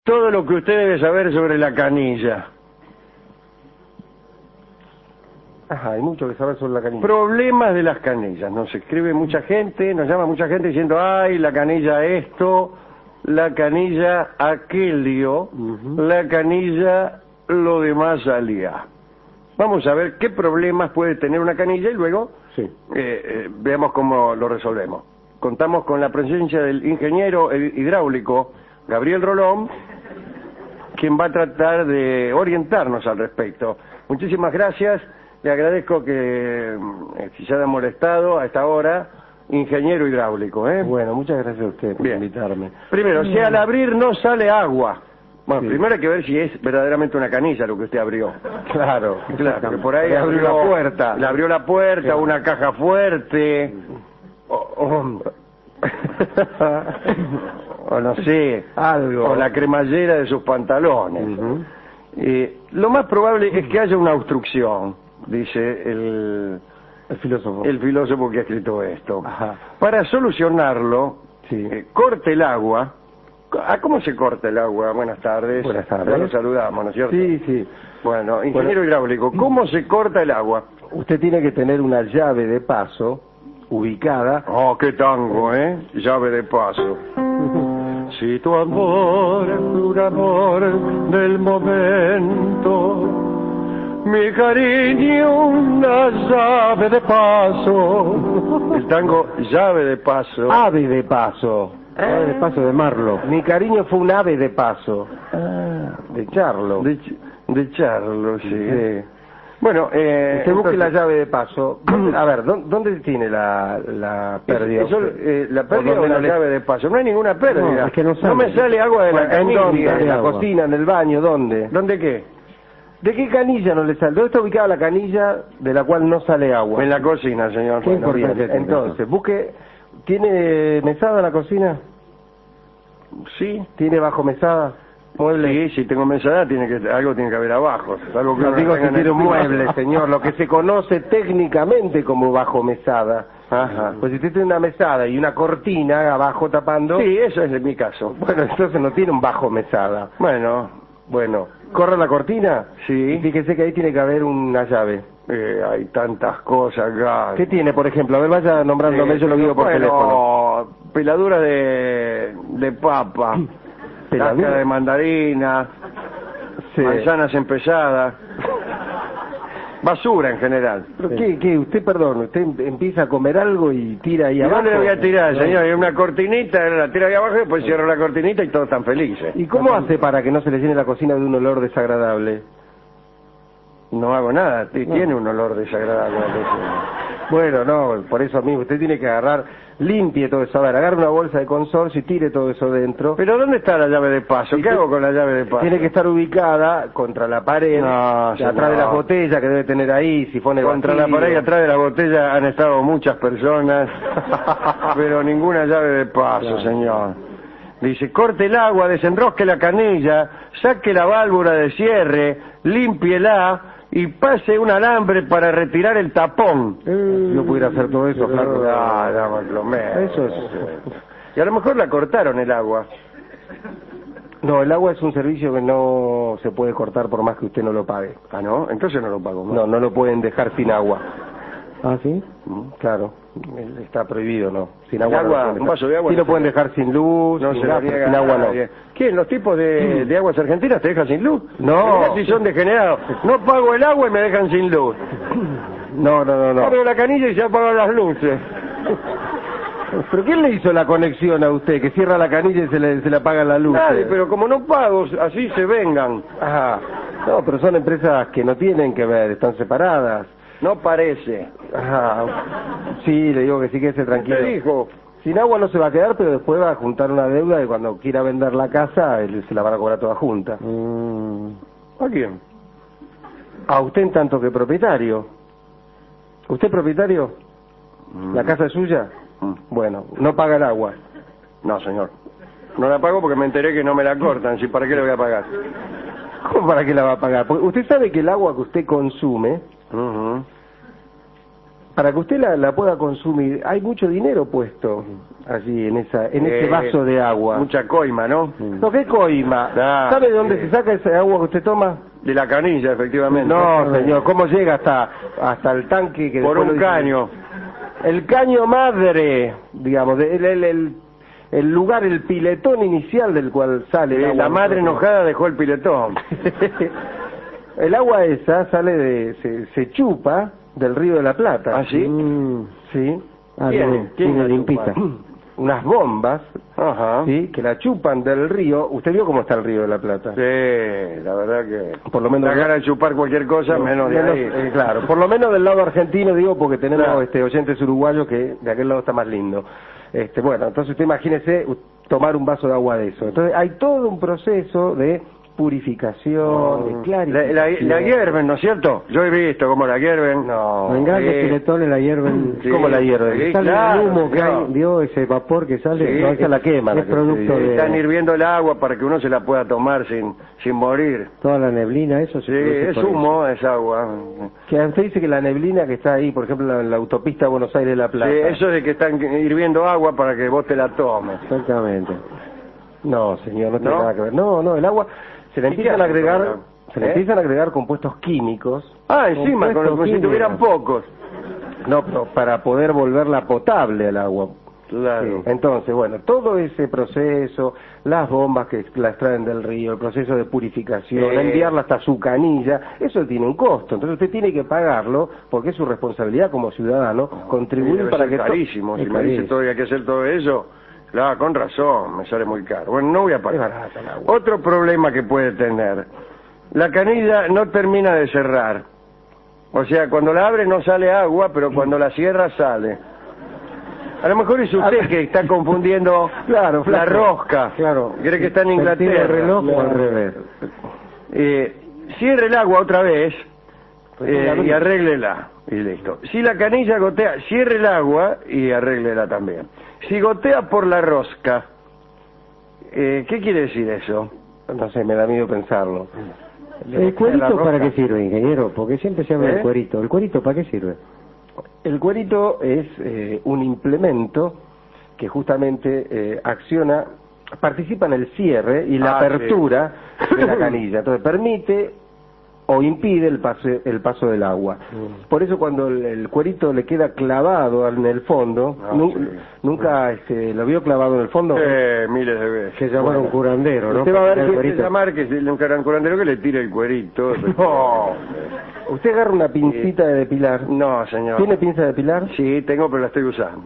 todo lo que usted debe saber sobre la canilla. Ajá, hay mucho que saber sobre la canilla. Problemas de las canillas. Nos escribe mucha gente, nos llama mucha gente diciendo, ay, la canilla esto, la canilla aquello, la canilla lo demás salía. Vamos a ver qué problemas puede tener una canilla y luego veamos cómo lo resolvemos. Contamos con la presencia del ingeniero hidráulico Gabriel Rolón, quien va a tratar de orientarnos al respecto. Muchísimas gracias. Le agradezco que si se haya molestado a esta hora, ingeniero hidráulico, ¿eh? Bueno, muchas gracias a usted por invitarme. Primero, si al abrir no sale agua. Bueno, primero hay que ver si es verdaderamente una canilla lo que usted abrió. Claro, que por ahí abrió la puerta. Le abrió la puerta, una caja fuerte, o no sé, algo. O la cremallera de sus pantalones. Lo más probable es que haya una obstrucción, dice el filósofo que ha escrito esto. Ajá. Para solucionarlo, corte el agua. ¿Cómo se corta el agua? Buenas tardes. Buenas tardes. Ya lo saludamos, ¿no es cierto? Sí, sí. Bueno, ingeniero hidráulico, ¿cómo se corta el agua? Usted tiene que tener una llave de paso ubicada. Oh, qué tango, ¿eh? Llave de paso. Si tu amor es un amor del momento, mi cariño una llave de paso. El tango llave de paso. Ave de paso. Ave de paso de Marlo. Mi cariño fue un ave de paso. De Charlo. De Charlo, sí. Bueno, usted busque la llave de paso. A ver, ¿dónde tiene la pérdida? La pérdida o la llave de paso. No hay ninguna pérdida. No, es que no me sale agua de la canilla. ¿Dónde? ¿En la cocina, en el baño? ¿Dónde? ¿Dónde qué? ¿De qué canilla no le sale? ¿Dónde está ubicada la canilla de la cual no sale agua? En la cocina, señor. Bueno, bien. Entonces, busque... ¿Tiene mesada la cocina? Sí. ¿Tiene bajo mesada? ¿Mueble? Sí, si tengo mesada, algo tiene que haber abajo. Algo que no digo que tiene un mueble, señor, lo que se conoce técnicamente como bajo mesada. Ajá. Pues si usted tiene una mesada y una cortina abajo tapando... Sí, eso es mi caso. Bueno, entonces no tiene un bajo mesada. Bueno, ¿corre la cortina? Sí. Y fíjese que ahí tiene que haber una llave. Hay tantas cosas acá. ¿Qué tiene, por ejemplo? A ver, vaya nombrándome, yo lo digo por teléfono. Peladura de papa, peladura de mandarina, manzanas empezadas, basura en general. ¿Pero qué? Usted, perdón, usted empieza a comer algo y tira ahí abajo. ¿Dónde le voy a tirar, señor? Hay una cortinita, la tira ahí abajo y después cierro la cortinita y todos están felices. ¿Y cómo hace para que no se le llene la cocina de un olor desagradable? No hago nada, tiene un olor desagradable. Bueno, no, por eso mismo, usted tiene que limpie todo eso, a ver, agarre una bolsa de consorcio y tire todo eso dentro. ¿Pero dónde está la llave de paso? ¿Qué hago con la llave de paso? Tiene que estar ubicada contra la pared, atrás de la botella que debe tener ahí, sifones contra la pared y atrás de la botella han estado muchas personas, pero ninguna llave de paso, señor. Dice, corte el agua, desenrosque la canilla, saque la válvula de cierre, límpiela y pase un alambre para retirar el tapón. Yo pudiera hacer todo eso, flaco. Eso es. Y a lo mejor la cortaron el agua. No, el agua es un servicio que no se puede cortar por más que usted no lo pague. Ah, ¿no? Entonces no lo pago. No lo pueden dejar sin agua. ¿Ah, sí? Claro, está prohibido, ¿no? Sin agua, un vaso de agua. Sí lo pueden dejar sin luz, no sin se gas, pero sin agua no. ¿Quién? ¿Los tipos de aguas argentinas te dejan sin luz? No. Mirá si son degenerados. No pago el agua y me dejan sin luz. No. Abro la canilla y se apagan las luces. ¿Pero quién le hizo la conexión a usted? Que cierra la canilla y se le apagan las luces. Nadie, pero como no pago, así se vengan. Ajá. No, pero son empresas que no tienen que ver, están separadas. No parece. Ajá. Sí, le digo que sí, que esté tranquilo. ¿Qué dijo? Sin agua no se va a quedar, pero después va a juntar una deuda y cuando quiera vender la casa, se la van a cobrar toda junta. ¿A quién? A usted en tanto que propietario. ¿Usted es propietario? ¿La casa es suya? Bueno, no paga el agua. No, señor. No la pago porque me enteré que no me la cortan. ¿Sí? ¿Para qué le voy a pagar? ¿Cómo para qué la va a pagar? Porque usted sabe que el agua que usted consume, para que usted la pueda consumir, hay mucho dinero puesto. allí en ese vaso de agua? Mucha coima, ¿no? No, ¿qué coima? ¿Sabe de dónde se saca esa agua que usted toma? De la canilla, efectivamente. No, señor, ¿cómo llega hasta el tanque? Que por un caño. El caño madre, digamos, el lugar, el piletón inicial del cual sale el agua. La madre enojada dejó el piletón. El agua esa sale se chupa del Río de la Plata. ¿Ah, sí? Sí. ¿Quién la limpita? chupa? Unas bombas, Ajá. ¿sí? Que la chupan del río. ¿Usted vio cómo está el Río de la Plata? Sí, la verdad que... Por lo menos... Da ganas de chupar cualquier cosa, menos de ahí. Claro, por lo menos del lado argentino, digo, porque tenemos Claro. oyentes uruguayos que de aquel lado está más lindo. Bueno, entonces usted imagínese tomar un vaso de agua de eso. Entonces hay todo un proceso de purificación, de clarificación. La hierven, ¿no es cierto? Yo he visto cómo la hierven. No. En grandes piletones la hierven. Sí. ¿Cómo la hierven? Sí, Sale claro, el humo que claro. hay, vio ese vapor que sale. Sí, No, esa la quema. Es producto de Están hirviendo el agua para que uno se la pueda tomar sin morir. toda la neblina, eso. Sí, es humo, es agua. Que usted dice que la neblina que está ahí, por ejemplo, en la autopista Buenos Aires-La Plata. Sí, eso de que están hirviendo agua para que vos te la tomes. Exactamente. No, señor, no tiene ¿No? nada que ver. No, el agua se le ¿Y empiezan qué a hace agregar, con el agua? se le empiezan a agregar compuestos químicos. Encima, como si químicos. tuvieran pocos. No, pero para poder volverla potable al agua. Claro. Sí. Entonces, bueno, todo ese proceso, las bombas que la extraen del río, el proceso de purificación, enviarla hasta su canilla, eso tiene un costo. Entonces usted tiene que pagarlo porque es su responsabilidad como ciudadano contribuir para que... carísimo, si Es me dice carísimo. todavía que hacer todo eso, claro, con razón, me sale muy caro. Bueno, no voy a Es pagar. barata el agua. Otro problema que puede tener, la canilla no termina de cerrar. O sea, cuando la abre no sale agua, pero cuando la cierra sale. A lo mejor es usted que está confundiendo Claro, la flaco. rosca. Claro. Cree que está en ¿Tiene Inglaterra. el reloj o al Claro. revés? Cierre el agua otra vez Pues y arréglela. Y listo. Si la canilla gotea, cierre el agua y arréglela también. Si gotea por la rosca, ¿qué quiere decir eso? No sé, me da miedo pensarlo. ¿El cuerito para qué sirve, ingeniero? Porque siempre se habla del cuerito. ¿El cuerito para qué sirve? El cuerito es un implemento que justamente acciona, participa en el cierre y la apertura de la canilla. Entonces permite o impide el paso del agua. Por eso cuando el cuerito le queda clavado en el fondo, nunca lo vio clavado en el fondo. Miles de veces. Que llamaron curandero, ¿no? Usted va a ver El que cuerito. Llamar que un curandero que le tire el cuerito. No. Usted agarra una pincita de depilar. No, señor. ¿Tiene pinza de depilar? Sí, tengo, pero la estoy usando.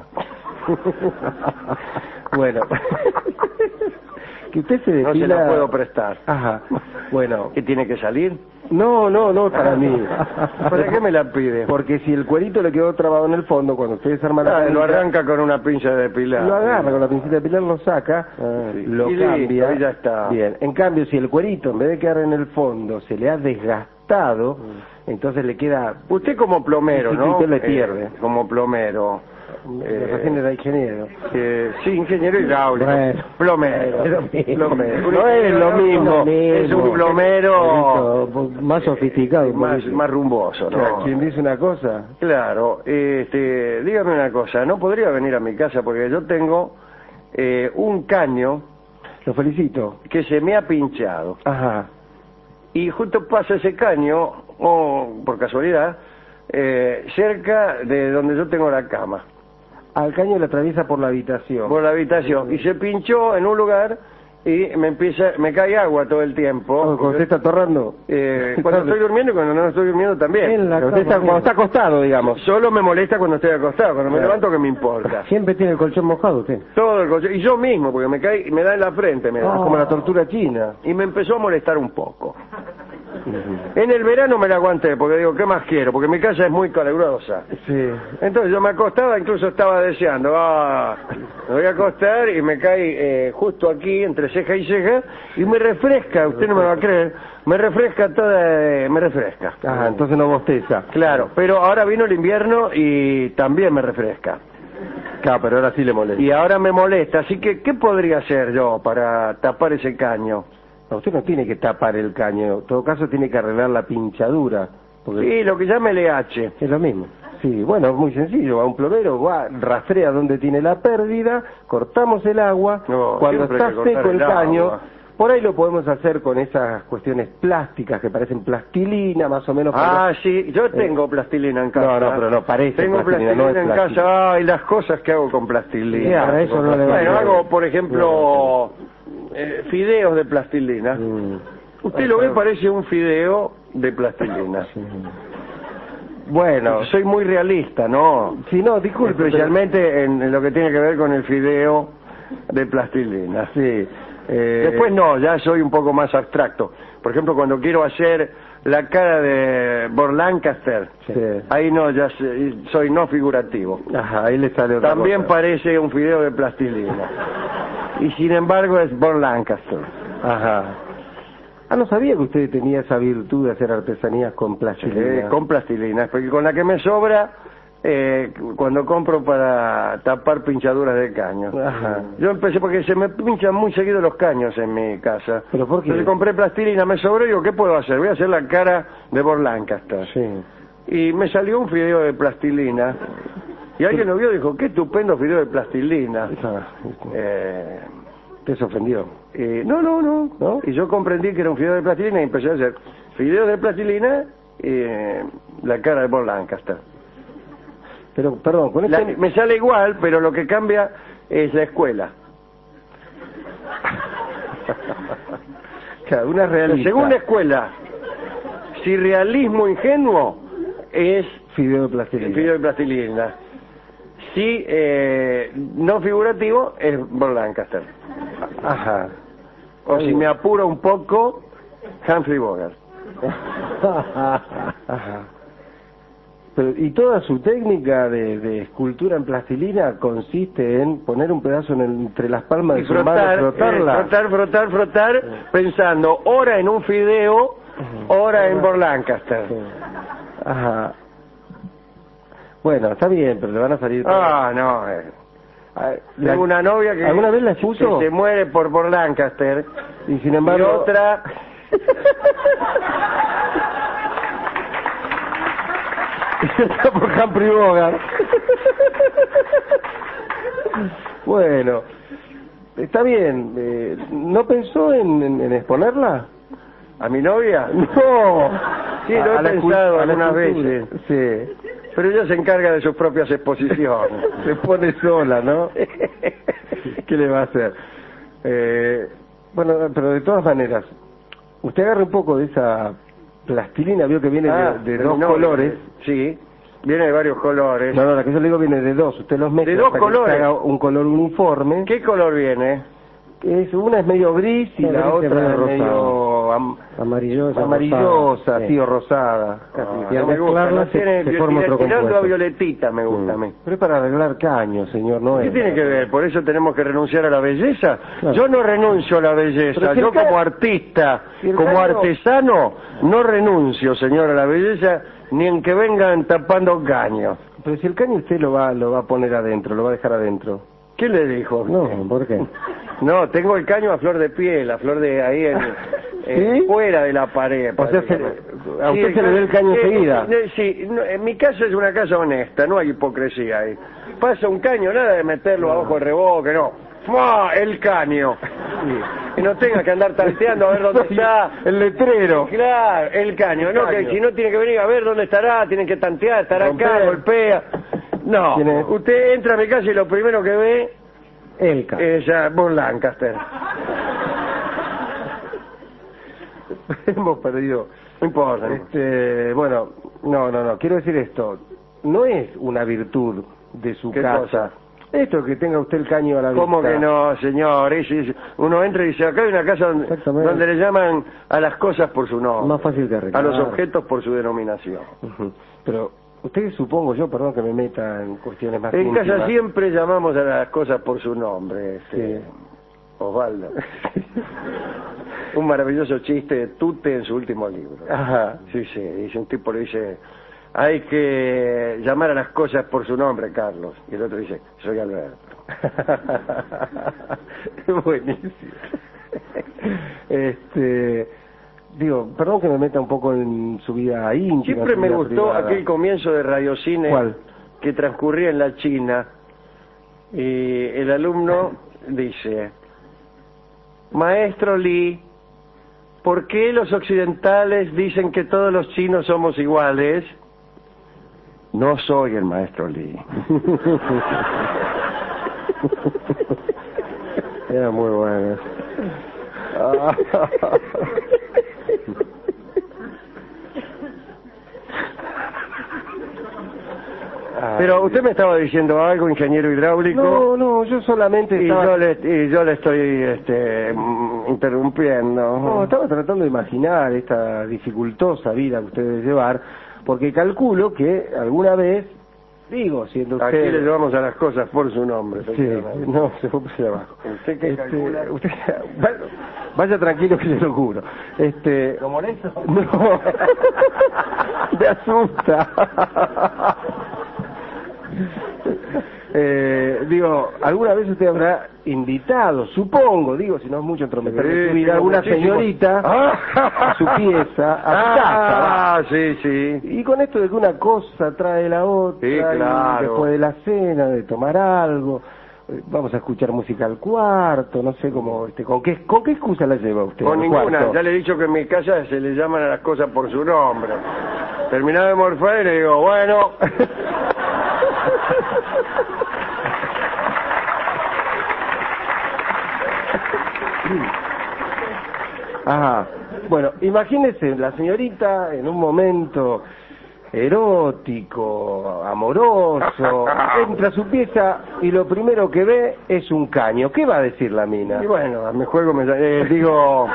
Bueno. Que usted se depila... No se la puedo prestar. Ajá. Bueno. ¿Qué tiene que salir? No, para mí. ¿Para qué me la pide? Porque si el cuerito le quedó trabado en el fondo, cuando usted desarma la Lo canilla, arranca con una pinza de depilar. lo agarra con la pincita de depilar, lo saca, lo Y cambia. listo, y ya está. Bien. En cambio, si el cuerito, en vez de quedar en el fondo, se le ha desgastado, entonces le queda... Usted como plomero, Sí, ¿no? usted le pierde. Como plomero. Recién era ingeniero. Sí, ingeniero hidráulico. Bueno. Plomero. Es lo mismo. Plomero. No es lo mismo. Es un plomero Más sofisticado. un más, poquito. más rumboso, ¿no? ¿Quién dice una cosa? Claro, dígame una cosa, ¿no podría venir a mi casa? Porque yo tengo un caño Lo felicito. que se me ha pinchado. Ajá. Y justo pasa ese caño, o por casualidad, cerca de donde yo tengo la cama, Al caño le atraviesa por la habitación. por la habitación, y se pinchó en un lugar y me cae agua todo el tiempo. ¿Cuando usted está torrando? Cuando estoy durmiendo y cuando no estoy durmiendo también. En la Pero usted cama, cuando está acostado, digamos. Solo me molesta cuando estoy acostado, cuando me Claro. levanto que me importa. Siempre tiene el colchón mojado usted. Todo el colchón, y yo mismo, porque me cae, me da en la frente, me da. Es como la tortura china. Y me empezó a molestar un poco. En el verano me la aguanté, porque digo, ¿qué más quiero? Porque mi casa es muy calurosa. Sí. Entonces yo me acostaba, incluso estaba deseando, me voy a acostar y me cae justo aquí, entre ceja y ceja, y me refresca, usted no me va a creer, me refresca me refresca. Ajá, entonces no bosteza. Claro, pero ahora vino el invierno y también me refresca. Claro, pero ahora sí le molesta. Y ahora me molesta, así que, ¿qué podría hacer yo para tapar ese caño? No, usted no tiene que tapar el caño. En todo caso tiene que arreglar la pinchadura. Porque Sí, lo que llama LH. Es lo mismo. Sí, bueno, es muy sencillo, va un plomero, rastrea dónde tiene la pérdida, cortamos el agua, cuando está seco el caño, por ahí lo podemos hacer con esas cuestiones plásticas que parecen plastilina, más o menos. Sí, yo tengo plastilina en casa. No, pero no parece tengo plastilina no es en plastilina. casa, y las cosas que hago con plastilina. Para eso no le va bueno, hago, por ejemplo, fideos de plastilina. Usted lo ve, parece un fideo de plastilina. Bueno, soy muy realista, ¿no? Sí, no, disculpe. Especialmente en lo que tiene que ver con el fideo de plastilina. Sí. Después no, ya soy un poco más abstracto. Por ejemplo, cuando quiero hacer la cara de Burt Lancaster, ahí no, ya soy no figurativo. Ajá, ahí le sale otra También cosa. parece un fideo de plastilina. Y sin embargo es Burt Lancaster. Ajá. No sabía que usted tenía esa virtud de hacer artesanías con plastilina. Con plastilina, porque con la que me sobra, cuando compro para tapar pinchaduras de caño. Ajá. Yo empecé porque se me pinchan muy seguido los caños en mi casa. ¿Pero por qué? Entonces compré plastilina, me sobró y digo, ¿qué puedo hacer? Voy a hacer la cara de Burt Lancaster. Sí. Y me salió un fideo de plastilina. Y alguien lo vio y dijo, qué estupendo fideo de plastilina. ¿Te ofendió? No. Y yo comprendí que era un fideo de plastilina y empecé a hacer fideos de plastilina y la cara de Burt Lancaster. Pero, perdón, con me sale igual, pero lo que cambia es la escuela. Claro, una realista. Según la escuela, si realismo ingenuo es fideo de plastilina. Si no figurativo es Burt Lancaster. Ajá. O si me apuro un poco, Humphrey Bogart. Ajá. Pero, ¿y toda su técnica de escultura en plastilina consiste en poner un pedazo entre las palmas de su mano, frotar, pensando ora en un fideo, ora en Burt Lancaster? Ajá. Bueno, está bien, pero le van a salir... no. Tengo una novia que... ¿Alguna vez la expuso? Que se muere por Burt Lancaster. Y sin embargo... Y otra... por Humphrey Bogart. Bueno, está bien. ¿No pensó en exponerla? ¿A mi novia? No. Sí, lo he pensado algunas veces. Sí. Pero ella se encarga de sus propias exposiciones. Se pone sola, ¿no? ¿Qué le va a hacer? Bueno, pero de todas maneras, usted agarra un poco de esa plastilina, vio que viene de dos colores. Sí, viene de varios colores. No, la que yo le digo viene de dos. Usted los mezcla de dos hasta colores. Que haga un color uniforme. ¿Qué color viene? Una es medio gris y la otra es medio amarillosa, así, o rosada. Y al mezclarla se forma otro compuesto. Tirando a violetita me gusta a mí. Pero es para arreglar caños, señor, no es. ¿Qué tiene que ver? ¿Por eso tenemos que renunciar a la belleza? Claro. Yo no renuncio a la belleza. Yo como artista, como artesano, no renuncio, señor, a la belleza, ni en que vengan tapando caños. Pero si el caño usted lo va a poner adentro, lo va a dejar adentro. ¿Qué le dijo? No, ¿por qué? No, tengo el caño a flor de piel, a flor de ahí ¿Sí? Fuera de la pared. O sea, a usted se le ve el caño enseguida. Sí, en mi casa es una casa honesta, no hay hipocresía ahí. Pasa un caño, nada de meterlo a ojo de reboque, no. ¡Fua! El caño. Sí. Y no tenga que andar tanteando a ver dónde está. El letrero. Claro, el caño, ¿no? Que si no tiene que venir a ver dónde estará, tienen que tantear, estará acá, golpea. No, usted entra a mi casa y lo primero que ve es Burt Lancaster. Hemos perdido. No importa. Bueno, no. Quiero decir esto. No es una virtud de su casa. Cosa? Esto que tenga usted el caño a la vista. ¿Cómo que no, señor? Uno entra y dice, acá hay una casa donde le llaman a las cosas por su nombre. Más fácil que arreglar. A los objetos por su denominación. Pero usted, supongo yo, perdón que me meta en cuestiones más en íntimas. casa siempre llamamos a las cosas por su nombre, sí. Osvaldo. Un maravilloso chiste de Tute en su último libro. Ajá. Sí, dice un tipo, le dice, hay que llamar a las cosas por su nombre, Carlos. Y el otro dice, soy Alberto. Buenísimo. digo, perdón que me meta un poco en su vida íntima. Siempre me gustó privada. aquel comienzo de Radiocine. ¿Cuál? Que transcurría en la China, y el alumno dice: Maestro Lee, ¿por qué los occidentales dicen que todos los chinos somos iguales? No soy el maestro Lee. Era muy bueno. Pero usted me estaba diciendo algo, ingeniero hidráulico. No, yo solamente y estaba... yo le estoy interrumpiendo. No, estaba tratando de imaginar esta dificultosa vida que usted debe llevar, porque calculo que alguna vez, digo, siendo usted... Aquí le llevamos a las cosas por su nombre. Sí, no, se fue por abajo. ¿Usted qué calcula? Usted, vaya tranquilo que se lo juro. ¿Lo molesto? No, me asusta. Digo, alguna vez usted habrá invitado, supongo, digo, si no es mucho entrometer en su vida, alguna señorita a su pieza, a su casa. Sí, sí. Y con esto de que una cosa trae la otra, Sí, claro. y después de la cena, de tomar algo, vamos a escuchar música al cuarto, no sé cómo, ¿con qué excusa la lleva usted? Con al ninguna, cuarto? ya le he dicho que en mi casa se le llaman a las cosas por su nombre. Terminado de morfar y le digo, bueno... Ajá. Bueno, imagínese la señorita en un momento erótico, amoroso, entra a su pieza y lo primero que ve es un caño. ¿Qué va a decir la mina? Y bueno, a mi juego digo...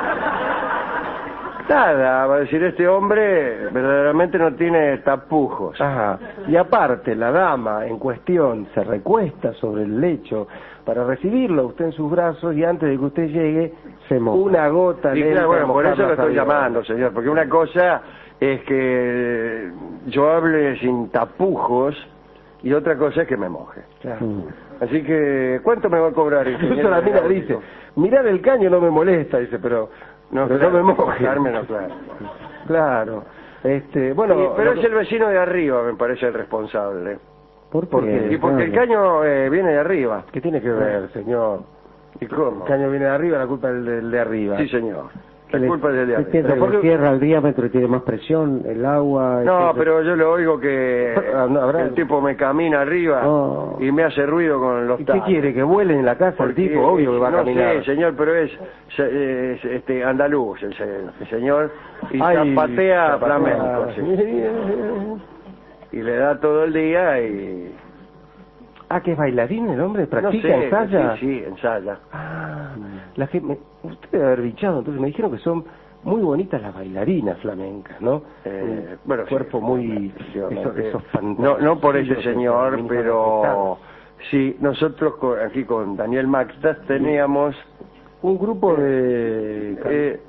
Nada, va a decir, este hombre verdaderamente no tiene tapujos. Ajá. Y aparte, la dama en cuestión se recuesta sobre el lecho para recibirlo usted en sus brazos y antes de que usted llegue, se moja. Una gota Y le claro, entra a bueno, por mojar eso lo la estoy sabiola. llamando, señor, porque una cosa es que yo hable sin tapujos y otra cosa es que me moje. Claro. Así que, ¿cuánto me va a cobrar? Incluso la mina dice, mirar el caño no me molesta, dice, pero no me moje. Claro. Claro. Bueno, Sí, pero es el vecino de arriba, me parece el responsable. ¿Por qué? Y porque el caño viene de arriba. ¿Qué tiene que ver, señor? ¿Y cómo? El caño viene de arriba, la culpa es del de arriba. Sí, señor. La culpa es del de arriba. Piensa que lo cierra el diámetro y tiene más presión, el agua... No, pero yo le oigo que el tipo me camina arriba y me hace ruido con los ¿Y qué tacos. quiere? ¿Que vuele en la casa Porque, el tipo? Obvio que va a caminar. No sé, señor, pero es andaluz el señor y zapatea flamenco. Sí. Y le da todo el día y... Ah, ¿que es bailarín el hombre? ¿Practica, no sé, ensaya? Sí, ensaya. Ah, usted debe haber dichado, entonces me dijeron que son muy bonitas las bailarinas flamencas, ¿no? Bueno, cuerpo sí, muy... esos fantásticos. No por ese señor, pero sí, nosotros aquí con Daniel Maxtas teníamos... un grupo de...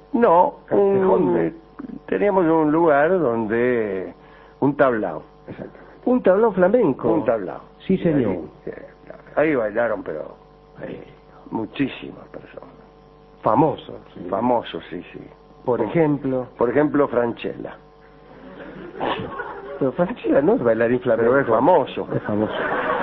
teníamos un lugar donde... un tablao. Exacto. Un tablao flamenco. Un tablao. Sí, señor. Ahí bailaron, pero muchísimas personas. Famosos. Sí. Famosos, sí. Por ejemplo, Franchella. Pero Franchella no es bailarín flamenco. Pero es famoso. Es famoso.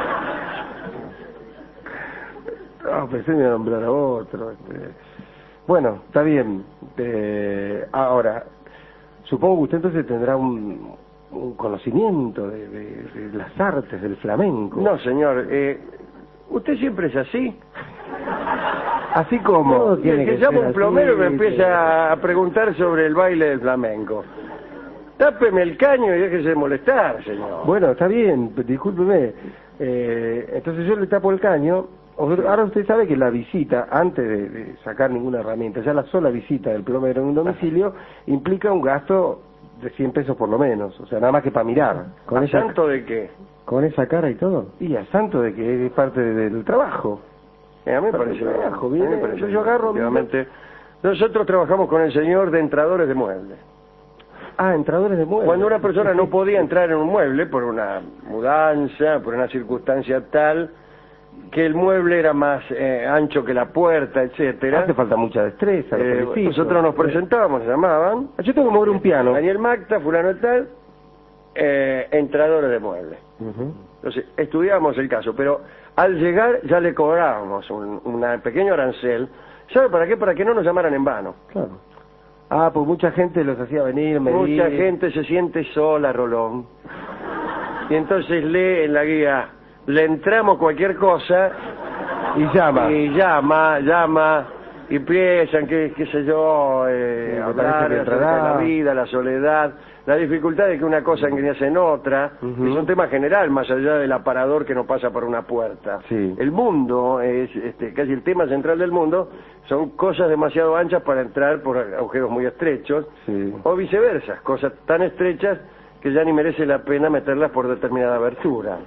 No, pensé en nombrar a otro. Bueno, está bien. Ahora, supongo que usted entonces tendrá un conocimiento de las artes del flamenco. No, señor. ¿Usted siempre es así? Así como... No, que llama un plomero y me empieza a preguntar sobre el baile del flamenco. Tápeme el caño y déjese de molestar, señor. Bueno, está bien, discúlpeme. Entonces yo le tapo el caño. Ahora usted sabe que la visita, antes de sacar ninguna herramienta, ya la sola visita del plomero en un domicilio implica un gasto de 100 pesos por lo menos, o sea, nada más que para mirar. ¿A santo de qué? ¿Con esa cara y todo? Y a santo de que es parte del trabajo. A mí me parece bien. Yo agarro... Efectivamente. Nosotros trabajamos con el señor de entradores de muebles. Ah, entradores de muebles. Cuando una persona no podía entrar en un mueble por una mudanza, por una circunstancia tal, que el mueble era más ancho que la puerta, etcétera. Hace falta mucha destreza. Nosotros nos presentábamos, nos llamaban. Yo tengo que mover un piano. Daniel Macta, fulano tal, entradores de muebles. Entonces, estudiábamos el caso, pero al llegar ya le cobrábamos un pequeño arancel. ¿Sabe para qué? Para que no nos llamaran en vano. Claro. Ah, pues mucha gente los hacía venir, medir. Mucha gente se siente sola, Rolón. Y entonces lee en la guía, le entramos cualquier cosa y llama. Y llama, y piensan que, qué sé yo, hablar acerca de la vida, la soledad, la dificultad de que una cosa ingrese en otra, que es un tema general, más allá del aparador que no pasa por una puerta. Sí. El mundo es, casi el tema central del mundo, son cosas demasiado anchas para entrar por agujeros muy estrechos, o viceversa, cosas tan estrechas que ya ni merece la pena meterlas por determinada abertura.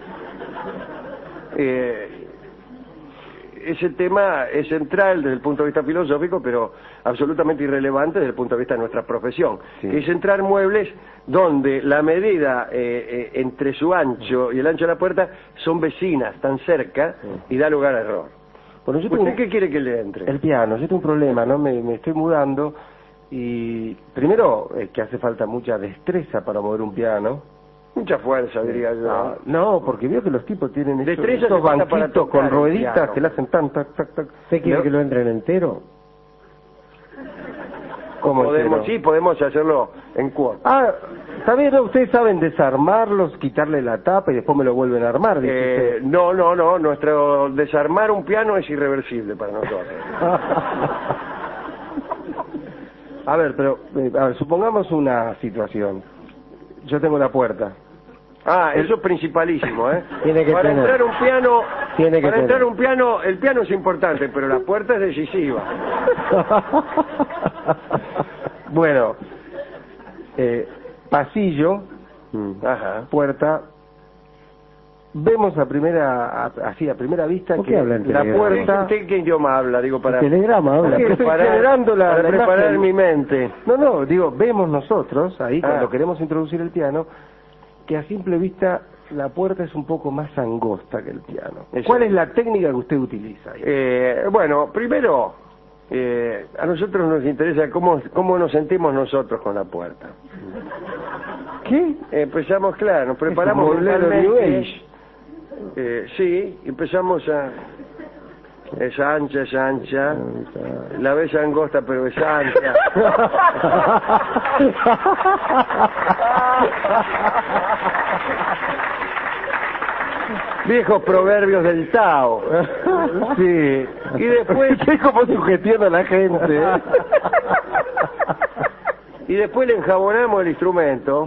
Ese tema es central desde el punto de vista filosófico, pero absolutamente irrelevante desde el punto de vista de nuestra profesión, que es entrar muebles donde la medida entre su ancho y el ancho de la puerta son vecinas, tan cerca, y da lugar a error. Bueno, ¿usted qué quiere que le entre? El piano. Yo tengo un problema, ¿no? Me estoy mudando y primero que hace falta mucha destreza para mover un piano. Mucha fuerza, diría yo. No, porque veo que los tipos tienen estos banquitos con rueditas que le hacen tac, tac, tac. ¿Usted quiere que lo entren entero? ¿Cómo podemos? Sí, podemos hacerlo en cuotas. Ah, está bien, ¿no? Ustedes saben desarmarlos, quitarle la tapa y después me lo vuelven a armar. No, nuestro desarmar un piano es irreversible para nosotros. A ver, pero supongamos una situación. Yo tengo la puerta. Eso es principalísimo, ¿eh? Para entrar un piano, entrar un piano, el piano es importante, pero la puerta es decisiva. Bueno, pasillo, puerta. Vemos a primera vista que la puerta. ¿Usted qué idioma habla? Digo, para telegrama habla. Estoy generando para preparar mi mente. No, digo, vemos nosotros ahí cuando queremos introducir el piano que a simple vista la puerta es un poco más angosta que el piano. ¿Cuál es la técnica que usted utiliza ahí? Bueno, primero a nosotros nos interesa cómo nos sentimos nosotros con la puerta. ¿Qué? Empezamos, claro, nos preparamos mentalmente. Sí, empezamos es ancha, la ves angosta pero es ancha. Viejos proverbios del Tao. Sí. Y después cómo sugestiona a la gente. Y después le enjabonamos el instrumento.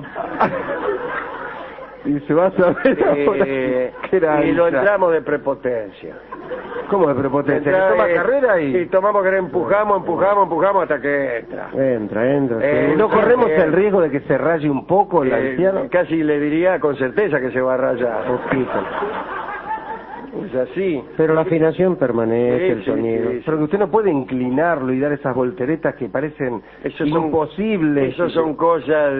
Y se va a saber y lo entramos de prepotencia. ¿Cómo de prepotencia? ¿Toma carrera y...? Sí, tomamos carrera, empujamos hasta que entra. Entra. ¿No corremos el riesgo de que se raye un poco el piano? Casi le diría con certeza que se va a rayar. Poquito. Es así. Pero la afinación permanece, el sonido. Sí. Pero que usted no puede inclinarlo y dar esas volteretas que parecen imposibles. Eso son cosas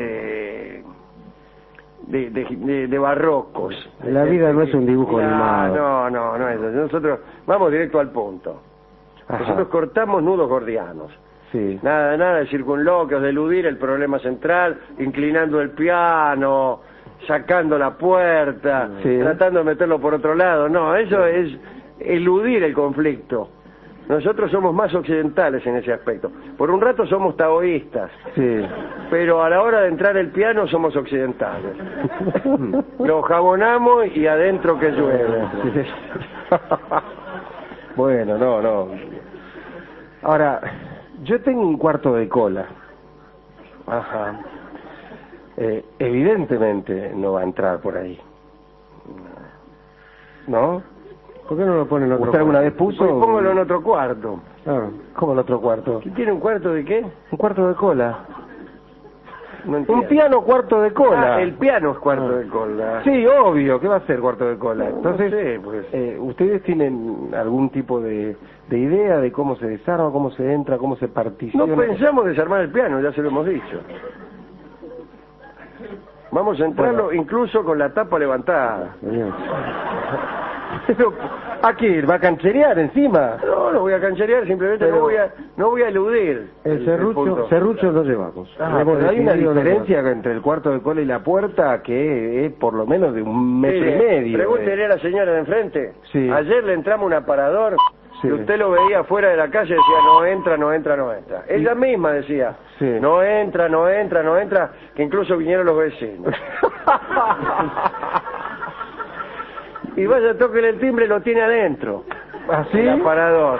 de barrocos. La vida no es un dibujo animado. No es eso. Nosotros vamos directo al punto. Nosotros cortamos nudos gordianos. Sí. Nada de circunloquios, de eludir el problema central, inclinando el piano, sacando la puerta, tratando de meterlo por otro lado. No, eso es eludir el conflicto. Nosotros somos más occidentales en ese aspecto. Por un rato somos taoístas, pero a la hora de entrar el piano somos occidentales. Lo jabonamos y adentro que llueve. Bueno, no. Ahora, yo tengo un cuarto de cola. Evidentemente no va a entrar por ahí. ¿No? ¿Por qué no lo pone en otro cuarto? ¿Usted alguna vez puso? Pues póngalo en otro cuarto. ¿Cómo en otro cuarto? ¿Tiene un cuarto de qué? Un cuarto de cola. No entiendo. Un piano cuarto de cola. El piano es cuarto de cola. Sí, obvio, ¿qué va a ser cuarto de cola? Entonces, no sé, pues. ¿ustedes tienen algún tipo de idea de cómo se desarma, cómo se entra, cómo se particiona? No pensamos desarmar el piano, ya se lo hemos dicho. Vamos a entrarlo incluso con la tapa levantada. Aquí, ¿va a cancherear encima? No voy a cancherear, simplemente Pero- no voy a eludir. El punto. serrucho lo llevamos. Pero hay una diferencia entre el cuarto de cola y la puerta que es por lo menos de 1 metro y medio. Pregúntele a la señora de enfrente. Sí. Ayer le entramos un aparador, Sí. y usted lo veía fuera de la calle y decía, no entra, no entra, no entra. Ella misma decía, Sí. no entra, no entra, no entra, que incluso vinieron los vecinos. Y vaya, tóquele el timbre y lo tiene adentro. ¿Así? El aparador.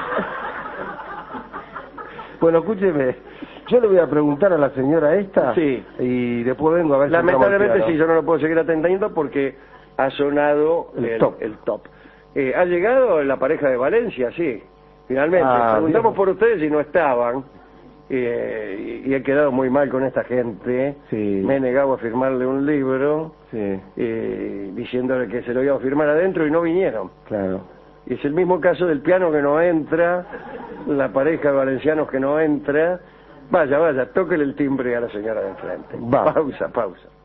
Bueno, escúcheme, yo le voy a preguntar a la señora esta Sí. y después vengo a ver si Lamentablemente entramos al sí, piano. yo no lo puedo seguir atendiendo porque ha sonado El top. el top. ¿Ha llegado la pareja de Valencia? Sí, finalmente. Ah, Preguntamos bien. por ustedes y no estaban. Y he quedado muy mal con esta gente. Sí. Me he negado a firmarle un libro Sí, diciéndole que se lo iba a firmar adentro y no vinieron. claro. Y es el mismo caso del piano que no entra, la pareja de valencianos que no entra. Vaya, tóquele el timbre a la señora de enfrente. Va. Pausa.